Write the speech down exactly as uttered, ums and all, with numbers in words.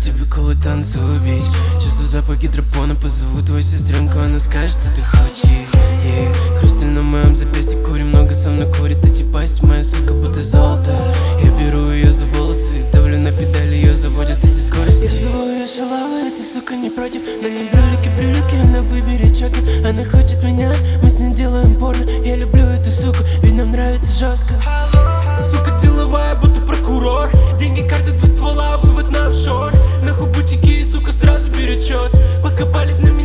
тебе колы танцую, бич. Чувствую запах гидропона, позову твою сестренку, она скажет, что ты хочешь. Yeah. Хрусталь на моем запястье, курим, много со мной курит эти пасти, моя сука будто золото. Я беру ее за волосы, давлю на педали, ее заводят эти скорости. Я зову ее шалава, эта сука не против. На ней брюлики, брюлики, она выберет чокер. Она хочет меня, мы с ней делаем порно. Я люблю эту суку, ведь нам нравится жестко. Сука деловая, будто прокурор. Деньги, карты, два ствола, вывод на офшор. Нахуй бутики, и сука сразу берет счет. Пока палит на меня